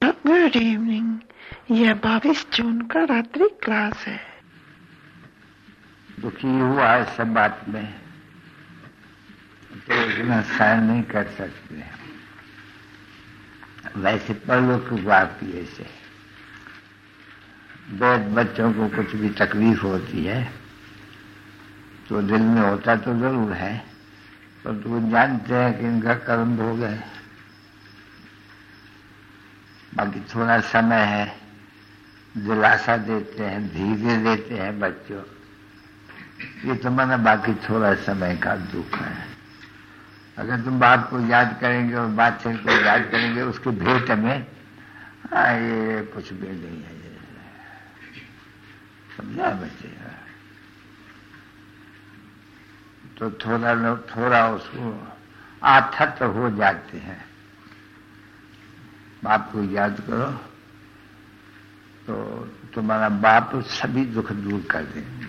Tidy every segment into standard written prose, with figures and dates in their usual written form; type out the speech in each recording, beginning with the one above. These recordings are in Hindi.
Good evening. यह 22 जून का रात्रि क्लास है। दुखी हुआ है सब बात में, तो इतना सहन नहीं कर सकते। वैसे परलोक की बात की ऐसे बच्चों को कुछ भी तकलीफ होती है तो दिल में होता तो जरूर है, पर तो जानते हैं कि इनका कर्म हो गए। बाकी थोड़ा समय है, दिलासा देते हैं, धीरे देते हैं बच्चों। ये तो माना बाकी थोड़ा समय का दुख है। अगर तुम बाप को याद करेंगे और बादशाह को याद करेंगे, उसके भेंट में ये कुछ भी नहीं है, समझा बच्चे? तो थोड़ा उसको आथत हो जाते हैं। बाप को याद करो तो तुम्हारा बाप सभी दुख दूर कर देंगे।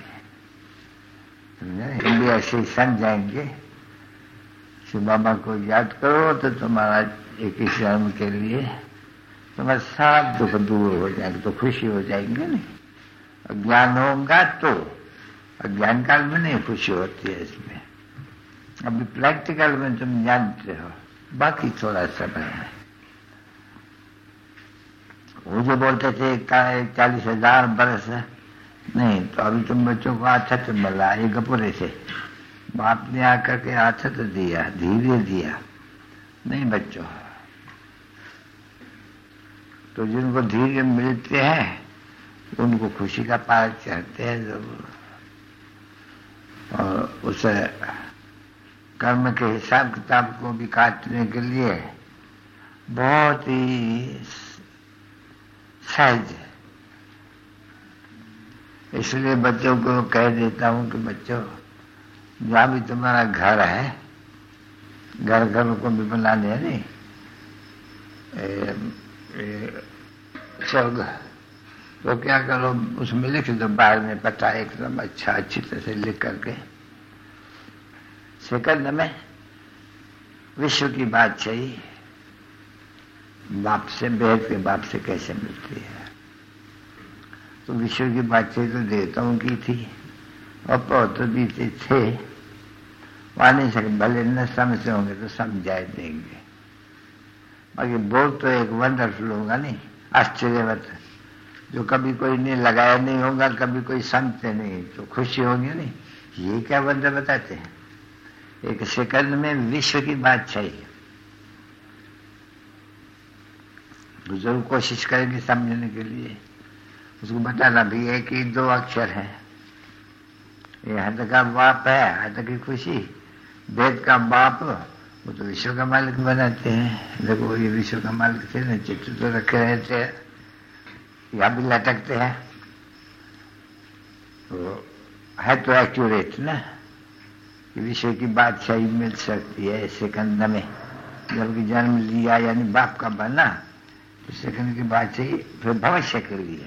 हम भी ऐसे ही समझ जाएंगे। शिव बाबा को याद करो तो तुम्हारा एक ही जन्म के लिए तुम्हारा सब दुख दूर हो जाएंगे, तो खुशी हो जाएंगे। नहीं अज्ञान होगा तो अज्ञान काल में नहीं खुशी होती है इसमें। अभी प्रैक्टिकल में तुम जानते हो, बाकी थोड़ा समय है। वो जो बोलते थे 40,000 बरस नहीं, तो अभी तुम बच्चों को आछत मिला ये गपुरे से। बाप ने आकर के आछत दिया, धीरे दिया। नहीं बच्चों, तो जिनको धीरे मिलते हैं उनको खुशी का पार चढ़ते हैं जरूर। और उस कर्म के हिसाब किताब को भी काटने के लिए बहुत ही सहज। इसलिए बच्चों को कह देता हूं कि बच्चों, जहां भी तुम्हारा घर है, घर को भी बनाने है नहीं, स्वर्ग, तो क्या करो, उसमें लिख दो बाहर में पता एकदम अच्छा अच्छी तरह से लिख करके। सेकंड में विश्व की बात चाहिए, बाप से भेद के बाप से कैसे मिलती है। तो विश्व की बात चाहिए तो देवताओं की थी और पौत्र भी थे, वहां नहीं सके, भले न समझते होंगे तो समझाए देंगे। बाकी बोल तो एक वंडरफुल होगा नहीं, आश्चर्यवत, जो कभी कोई ने लगाया नहीं होगा, कभी कोई समझते नहीं, तो खुशी होगी नहीं। ये क्या वंडर बताते हैं। एक सेकंड में विश्व की बात चाहिए, तो जरूर कोशिश करेंगे समझने के लिए। उसको बताना भी है कि 2 अक्षर है, ये हद का बाप है, हद की खुशी। वेद का बाप वो तो विश्व का मालिक बनाते हैं। देखो ये विश्व का मालिक थे ना, चित्र तो रखे रहते हैं, यहाँ भी लटकते हैं, तो है तो एक्यूरेट ना। विश्व की बादशाही मिल सकती है सेकंड में। जबकि जन्म लिया यानी बाप का बना, तो सेकंड की बादशाही फिर भविष्य के लिए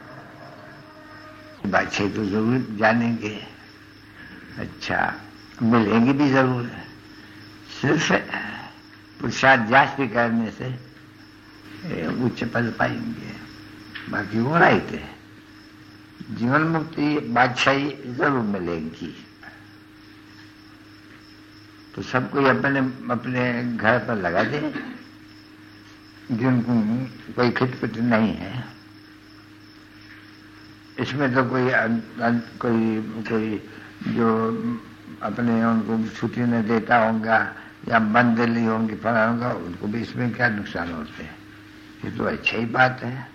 बादशाही तो जरूर जानेंगे। अच्छा, मिलेंगे भी जरूर, सिर्फ पुरुषार्थ जास्ती करने से उच्च पद पाएंगे। बाकी वो राइट है, जीवन मुक्ति बादशाही जरूर मिलेगी। तो सबको अपने अपने घर पर लगा दे, जिनको कोई खिटपिट नहीं है। इसमें तो कोई जो अपने उनको छुट्टी न देता होगा या बंद दिल्ली होंगी फला होगा, उनको भी इसमें क्या नुकसान होते हैं। ये तो अच्छी ही बात है।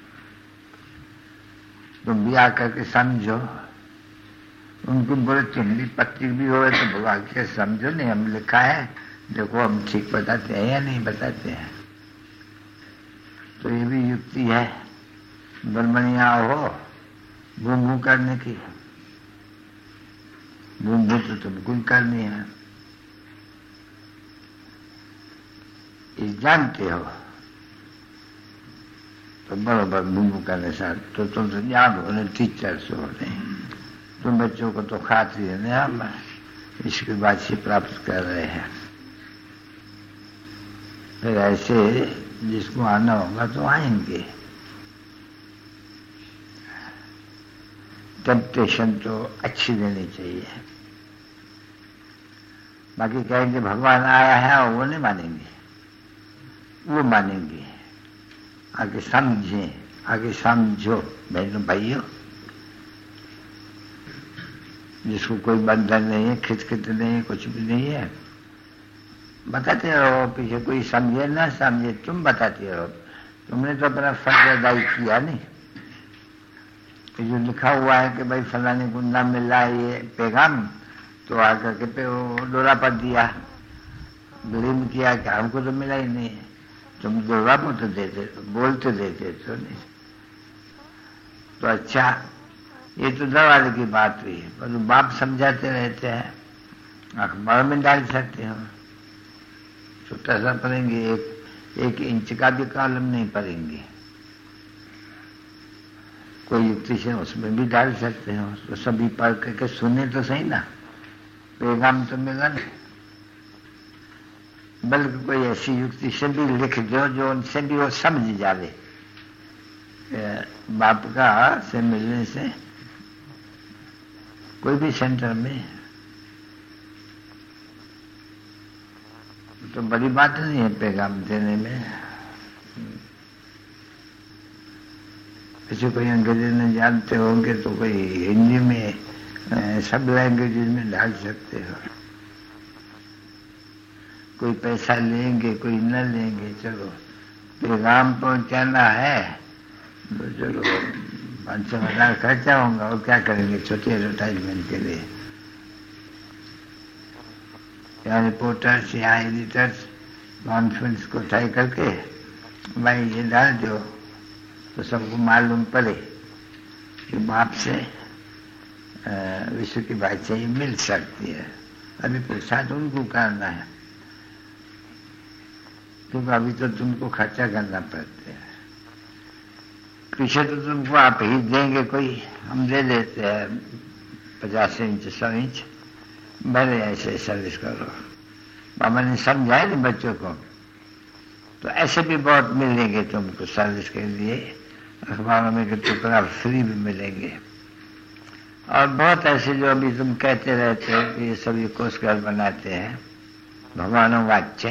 तुम भी आकर के समझो, उनको बोले तुम भी पत्ती भी हो तो बुला के समझो। नहीं हम लिखा है, देखो हम ठीक बताते हैं या नहीं बताते हैं। तो ये भी युक्ति है ब्रह्मणिया हो भूमू करने की। भूमू तो तुमको करनी है, ये जानते हो, तो बराबर भूमू करने साथ तो तुम तो ज्ञान होने टीचर्स हो रहे। तुम बच्चों को तो खाती है ना, हम इसकी बात से प्राप्त कर रहे हैं। फिर ऐसे जिसको आना होगा तो आएंगे। टेम्पटेशन तो अच्छी देनी चाहिए। बाकी कहेंगे भगवान आया है और वो नहीं मानेंगे, वो मानेंगे। आगे समझें, आगे समझो बहनों भाइयों। जिसको कोई बंधन नहीं है, खिचखिच नहीं है, कुछ भी नहीं है, बताते रहो। पीछे कोई समझे ना समझे, तुम बताते रहो। तुमने तो अपना फर्ज अदाई किया नहीं। जो लिखा हुआ है कि भाई फलाने को ना मिला ये पैगाम, तो आकर के पे वो डोरा पर दिया, ब्लेम किया कि हमको तो मिला ही नहीं। तुम डोरा पर तो देते, बोलते देते तो नहीं। तो अच्छा, ये तो दरवाजे की बात हुई है, पर बाप समझाते रहते हैं। अखबार में डाल सकते हो, छोटा सा पढ़ेंगे, एक इंच का भी कॉलम नहीं पढ़ेंगे। कोई युक्ति से उसमें भी डाल सकते हो, तो सभी पढ़ करके सुने तो सही ना, पैगाम तो मिला नहीं। बल्कि कोई ऐसी युक्ति से भी लिख दो जो उनसे भी वो समझ जावे। बाप का से मिलने से कोई भी सेंटर में तो बड़ी बात नहीं है पैगाम देने में। ऐसे कोई अंग्रेजी नहीं जानते होंगे तो कोई हिंदी में, सब लैंग्वेजेस में डाल सकते हो। कोई पैसा लेंगे, कोई न लेंगे, चलो पैगाम पहुंचाना है तो चलो 500,000 खर्चा होगा, और क्या करेंगे छोटे एडवर्टाइजमेंट के लिए। या रिपोर्टर्स या एडिटर्स कॉन्फ्रेंस को ट्राई करके भाई ये डाल दो, तो सबको मालूम पड़े कि बाप से विश्व की बादशाही मिल सकती है। अभी पुरुषार्थ उनको करना है, क्योंकि अभी तो तुमको खर्चा करना पड़ता है। पीछे तो तुमको आप ही देंगे, कोई हम दे देते हैं 50 इंच 100 इंच, भले ऐसे सर्विस करो। बाबा ने समझाया ना बच्चों को, तो ऐसे भी बहुत मिलेंगे तुमको सर्विस के लिए। अखबारों में के टुकड़ा फ्री भी मिलेंगे। और बहुत ऐसे जो अभी तुम कहते रहते हो कि ये सभी कोष घर बनाते हैं, भगवानों वाच्य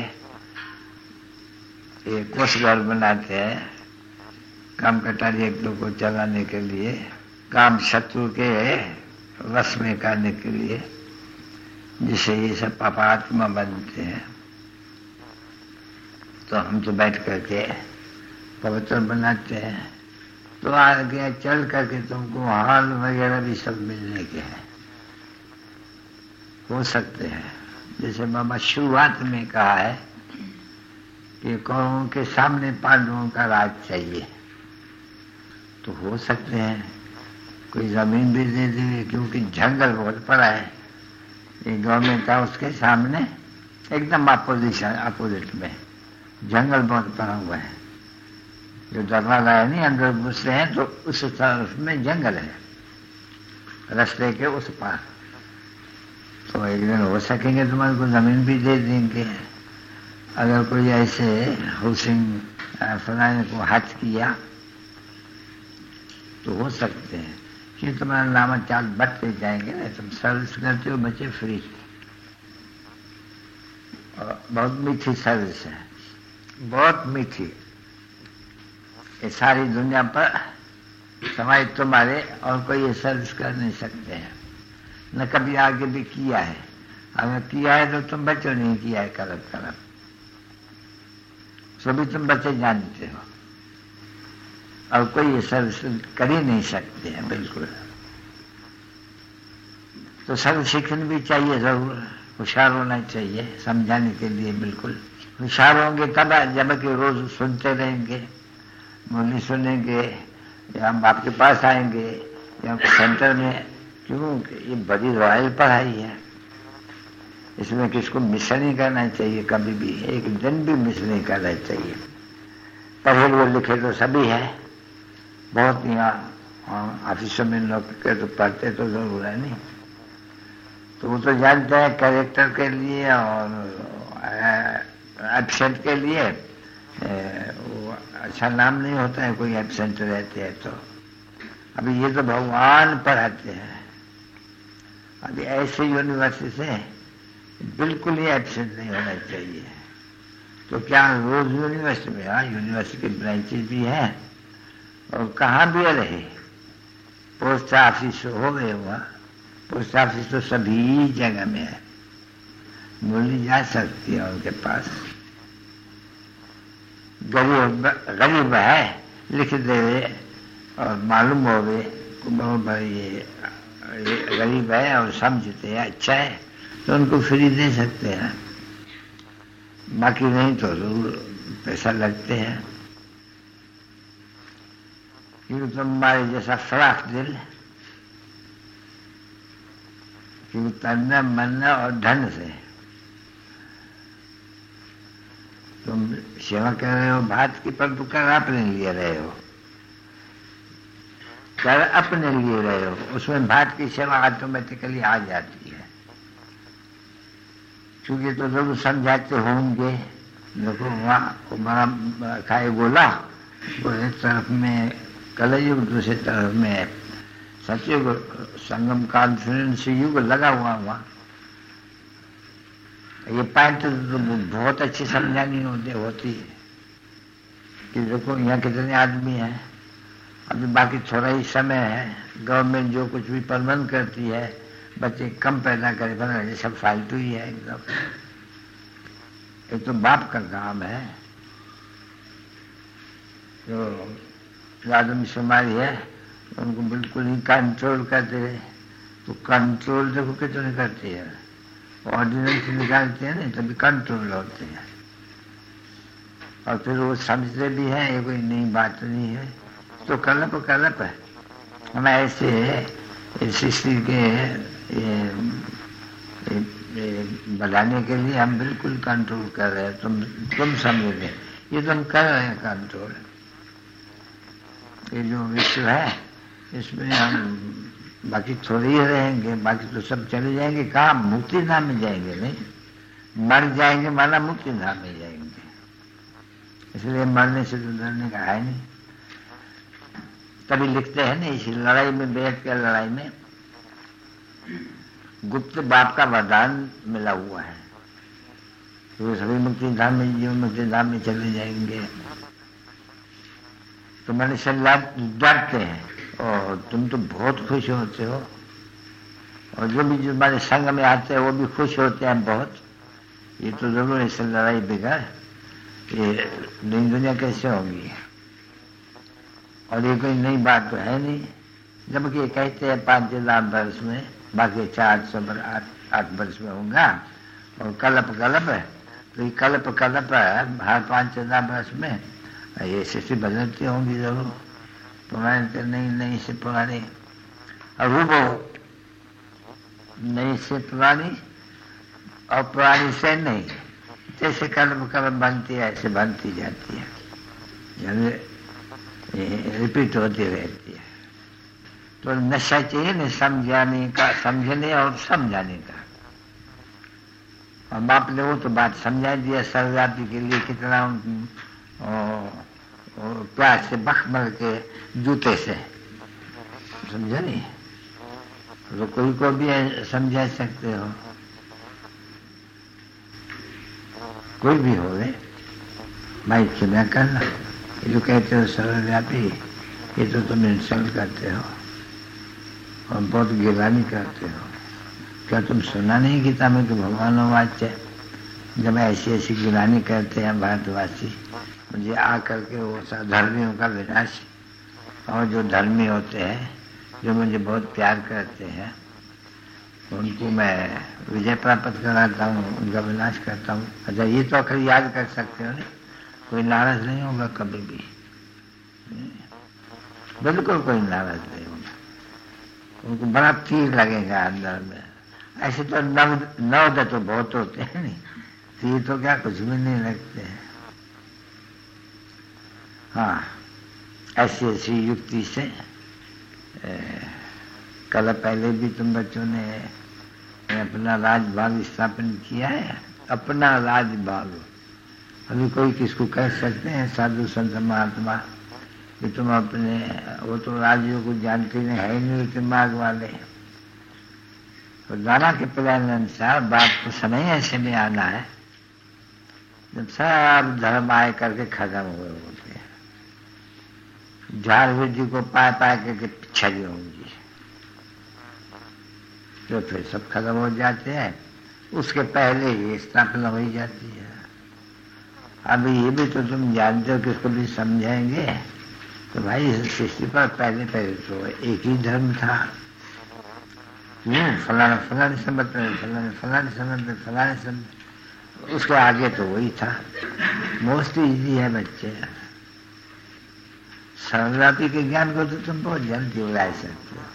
ये कोष घर बनाते हैं काम कटारी एक दो को चलाने के लिए, काम शत्रु के वश में करने के लिए, जिससे ये सब पापात्मा बनते हैं। तो हम तो बैठ करके पवित्र बनाते हैं, तो आगे चल करके तुमको हाल वगैरह भी सब मिलने के हैं, हो सकते हैं। जैसे बाबा शुरुआत में कहा है कि कौरवों के सामने पांडवों का राज चाहिए, तो हो सकते हैं कोई जमीन भी दे दे, क्योंकि जंगल बहुत पड़ा है। एक गवर्नमेंट था, उसके सामने एकदम अपोजिट में जंगल बहुत पड़ा हुआ है। जो दरवाजा है नहीं, अंदर घुसते हैं तो उस तरफ में जंगल है, रास्ते के उस पार। तो एक दिन हो सकेंगे तुम्हारे को जमीन भी दे देंगे। अगर कोई ऐसे हाउसिंग फलाने को हाथ किया तो हो सकते हैं कि तुम्हारा नाम चाल बढ़ते जाएंगे ना। तुम सर्विस करते हो बच्चे फ्री, और बहुत मीठी सर्विस है, बहुत मीठी। ये सारी दुनिया पर समाज तुम्हारे और कोई ये सर्विस कर नहीं सकते हैं, न कभी आगे भी किया है। अगर किया है तो तुम बच्चों नहीं किया है करब सभी तुम बच्चे जानते हो, और कोई ये सर्विस कर ही नहीं सकते हैं बिल्कुल। तो सर्व सीखनी भी चाहिए, जरूर होशियार होना चाहिए समझाने के लिए। बिल्कुल होशियार होंगे तब जबकि रोज सुनते रहेंगे, मुरली सुनेंगे, या हम आपके पास आएंगे या सेंटर में, क्यों ये बड़ी रॉयल पढ़ाई है। इसमें किसको मिस नहीं करना चाहिए, कभी भी एक दिन भी मिस नहीं करना चाहिए। पढ़े वो लिखे तो सभी है, बहुत यहाँ ऑफिसों में लोग के तो पढ़ते तो जरूर है नहीं, तो वो तो जानते हैं कैरेक्टर के लिए और एब्सेंट के लिए अच्छा नाम नहीं होता है कोई एब्सेंट रहते हैं तो। अभी ये तो भगवान पढ़ाते हैं। अभी ऐसे यूनिवर्सिटी से बिल्कुल ही एब्सेंट नहीं होना चाहिए। तो क्या रोज यूनिवर्सिटी में, हाँ यूनिवर्सिटी के ब्रांचेस भी हैं और कहाँ भी रहे, पोस्ट ऑफिस हो गए वहाँ, पोस्ट ऑफिस तो सभी जगह में है, बोली जा सकती है उनके पास। गरीब है लिख दे और मालूम हो गए भाई ये गरीब है और समझते हैं अच्छा है तो उनको फ्री दे सकते हैं, बाकी नहीं तो जरूर पैसा लगते हैं। क्योंकि तुम्हारे जैसा फराख दिल, क्योंकि तन मन और धन से तुम सेवा कर रहे हो भात की, पर कर अपने लिए रहे हो, कर अपने लिए रहे हो, उसमें भात की सेवा ऑटोमेटिकली आ जाती है। क्योंकि तो जरूर समझाते होंगे, देखो वहाँ बड़ा खाए गोला, वो एक तरफ में कलयुग, दूसरी तरफ में सतयुग, संगम कॉन्फ्रेंस युग लगा हुआ वहाँ। ये पॉइंट तो बहुत अच्छी समझानी होती है कि देखो यहाँ कितने आदमी हैं, अभी बाकी थोड़ा ही समय है, गवर्नमेंट जो कुछ भी प्रबंध करती है, बच्चे कम पैदा करे, बना ये सब फालतू ही है एकदम। ये तो बाप का काम है। जो आदमी शुमारी है उनको बिल्कुल ही कंट्रोल करते हैं, तो कंट्रोल देखो कितने करती है, ऑर्डिनेंस निकालते हैं नहीं तभी कंट्रोल होते हैं। और फिर वो समझते भी हैं ये कोई नई बात नहीं है, तो कलप है। हम ऐसे सृष्टि के बढ़ाने के लिए हम बिल्कुल कंट्रोल कर रहे हैं, तुम समझ रहे, ये तुम कर रहे हैं कंट्रोल। ये जो विश्व है इसमें हम बाकी थोड़े ही रहेंगे, बाकी तो सब चले जाएंगे, कहाँ मुक्ति धाम में जाएंगे, नहीं मर जाएंगे माना मुक्ति धाम में जाएंगे। इसलिए मरने से तो डरने का है नहीं। तभी लिखते हैं ना इस लड़ाई में, बैठ के लड़ाई में गुप्त बाप का वरदान मिला हुआ है, तो सभी मुक्ति धाम में, जीवन मुक्ति धाम में चले जाएंगे। तो मैंने सलाह डरते हैं और तुम तो बहुत खुश होते हो, और जो भी जो हमारे संग में आते हैं वो भी खुश होते हैं बहुत। ये तो जरूर इससे लड़ाई बिगड़, ये नई दुनिया कैसे होगी, और ये कोई नई बात तो है नहीं। जबकि कहते हैं 5,000 वर्ष में, बाकी 408 वर्ष में होगा, और कल्प है, तो ये कल्प है हर 5,000 वर्ष में ये स्थिति बदलती होंगी जरूर, पुराने से नई से पुरानी, और वो नई से पुरानी और पुरानी से नई, जैसे कल्प बनती है ऐसे बनती जाती है, यानी रिपीट होती रहती है। तो नशा चाहिए न समझाने का, समझने और समझाने का। और बाप ने वो तो बात समझा दिया सर्वव्यापी के लिए, कितना प्यार से बखमल के जूते से, समझा नहीं, तो कोई को भी समझा सकते हो, कोई भी हो गए भाई सुना करना। ये जो कहते हो सर्वव्यापी, ये तो तुम इंसल्ट करते हो और बहुत गिलानी करते हो। क्या तुम सुना नहीं गीता में कि भगवान वाच्य, जब ऐसी गिलानी करते हैं भारतवासी, मुझे आकर के वो धर्मियों का विनाश, और जो धर्मी होते हैं जो मुझे बहुत प्यार करते हैं उनको मैं विजय प्राप्त कराता हूँ, उनका विनाश करता हूँ। अच्छा ये तो आखिर याद कर सकते हो, नहीं कोई नाराज नहीं होगा कभी भी, बिल्कुल कोई नाराज नहीं होगा, उनको बड़ा तीर लगेगा अंदर में। ऐसे तो नवद तो बहुत होते हैं, नहीं तीर तो क्या कुछ भी नहीं लगते हैं। हाँ ऐसी युक्ति से कल पहले भी तुम बच्चों ने अपना राजभाग स्थापन किया है, अपना राजभाग, अभी कोई किसको कह सकते हैं साधु संत महात्मा कि तुम अपने, वो तो राज्यों को जानते नहीं, है नहीं दिमाग वाले। तो दाना के प्लान अनुसार बाप को समय ऐसे में आना है जब सब धर्म आए करके खत्म हुए होते हैं, झाड़ वृद्धि को पाए पाए करके पिछड़ी होंगी, तो फिर सब खत्म हो जाते हैं। उसके पहले ही स्थापना हो ही जाती है। अभी ये भी तो तुम जानते हो कि इसको भी समझाएंगे तो भाई इस सृष्टि पर पहले पहले तो एक ही धर्म था। फलाने फलाने संबंध, फलाने फलाने संबंध, फलाने संबंध, उसके आगे तो वही था। मोस्ट इजी है बच्चे, सर्वव्यापी के ज्ञान को तो तुम बहुत जल्दी उड़ा सकते हो।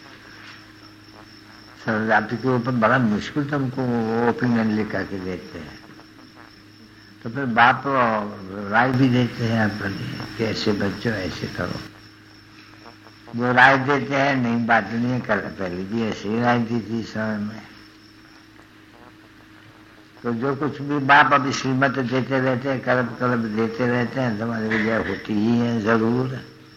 सर्वव्यापी के ऊपर बड़ा मुश्किल तुमको ओपिनियन लिख करके देते हैं, तो फिर बाप राय भी देते हैं अपने कि ऐसे बच्चों ऐसे करो। जो राय देते हैं नहीं बात नहीं कर, पहले भी ऐसे ही राय दी थी समय में। तो जो कुछ भी बाप अभी श्रीमत देते रहते हैं, कर्म कर्म देते रहते हैं, तुम्हारी विजय होती ही है जरूर।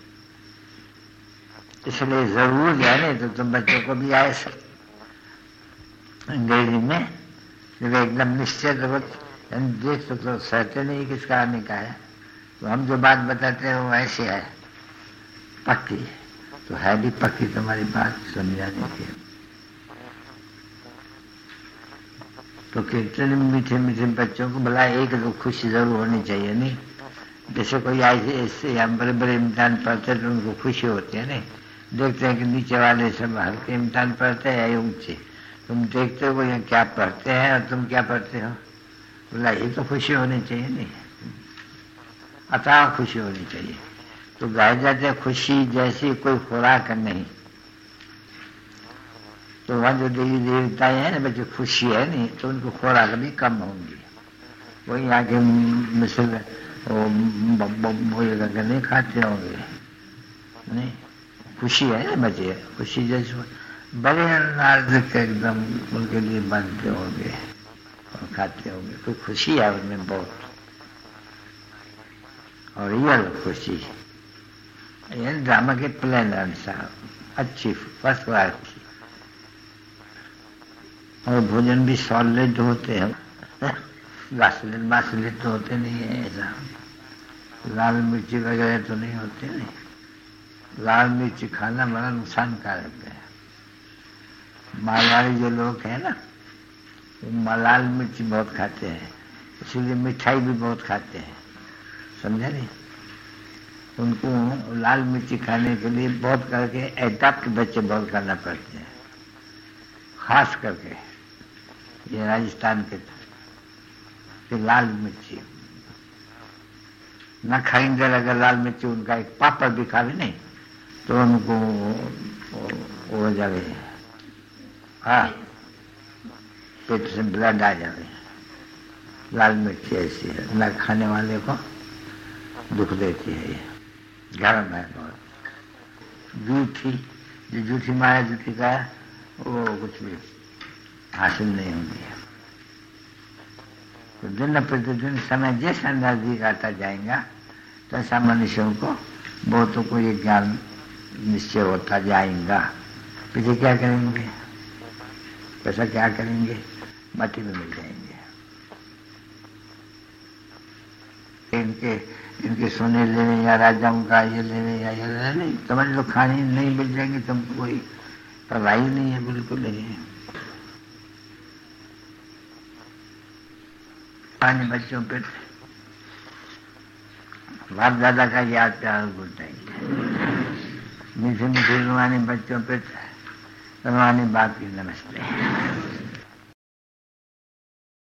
इसलिए जरूर जाने तो तुम बच्चों को भी आए अंग्रेजी में जब एकदम निश्चित देख तो सहते नहीं किसका आने का है, तो हम जो बात बताते हैं वो ऐसे है पक्की, तो है भी पक्की तुम्हारी बात समझाने की। तो कितने मीठे मीठे बच्चों को भला एक तो खुशी जरूर होनी चाहिए नहीं। जैसे कोई ऐसे हम बड़े बड़े इम्तिहान पढ़ते तो उनको खुशी होती है नहीं। देखते हैं कि नीचे वाले सब हल्के इम्तिहान पढ़ते हैं या ऊंचे, तुम देखते हो ये क्या पढ़ते हैं और तुम क्या पढ़ते हो, बोला ये तो खुशी होनी चाहिए नहीं, अतः खुशी होनी चाहिए। तो गाए जाते हैं खुशी जैसी कोई खुराक नहीं। तो वहाँ जो देवी देवताएं हैं ना बच्चे खुशी है नहीं, तो उनको खुराक भी कम होंगी। वही आके मिसल नहीं खाते होंगे, नहीं खुशी है ना बच्चे, खुशी जैसे बड़े नाजुक एकदम उनके लिए बनते होंगे और खाते होंगे, तो खुशी है उनमें बहुत, और रियल खुशी ये ड्रामा के प्लान अनुसार अच्छी फर्स्ट क्लास की। और भोजन भी सॉलिड होते हैं, वासलिन वासलिन तो होते नहीं है, ऐसा लाल मिर्ची वगैरह तो नहीं होते नहीं। लाल मिर्ची खाना बड़ा नुकसानकारक है। मारवाड़ी जो लोग हैं ना वो लाल मिर्ची बहुत खाते हैं, इसीलिए मिठाई भी बहुत खाते हैं, समझे नहीं। उनको लाल मिर्ची खाने के लिए बहुत करके एडाप्ट बच्चे बहुत करना पड़ते हैं, खास करके ये राजस्थान के कि लाल मिर्ची न खाएंगे। अगर लाल मिर्ची उनका एक पापड़ भी खावे नहीं तो उनको हो जाए, हाँ पेट से ब्लड आ जाए। लाल मिर्ची ऐसी है, न खाने वाले को दुख देती है, ये गर्म है बहुत। जूठी जो जूठी माया जूठी का वो कुछ भी हासिल नहीं होगी। तो दिन प्रतिदिन समय जैसा नजदीक आता जाएगा तो ऐसा मनुष्यों को बहुतों को ये ज्ञान निश्चय होता जाएगा। पीछे क्या करेंगे, पैसा क्या करेंगे, मट्टी में मिल जाएंगे। इनके सोने लेने या राजाओं का ये लेने या ये लेने, समझ लो खाने नहीं मिल जाएंगे, तुमको कोई परवाही नहीं है, बिल्कुल नहीं है। पानी बच्चों पे बाप दादा का याद प्यार बुलाएंगे, मीठे मीठे रुहानी बच्चों पे रुहानी बाप की नमस्ते।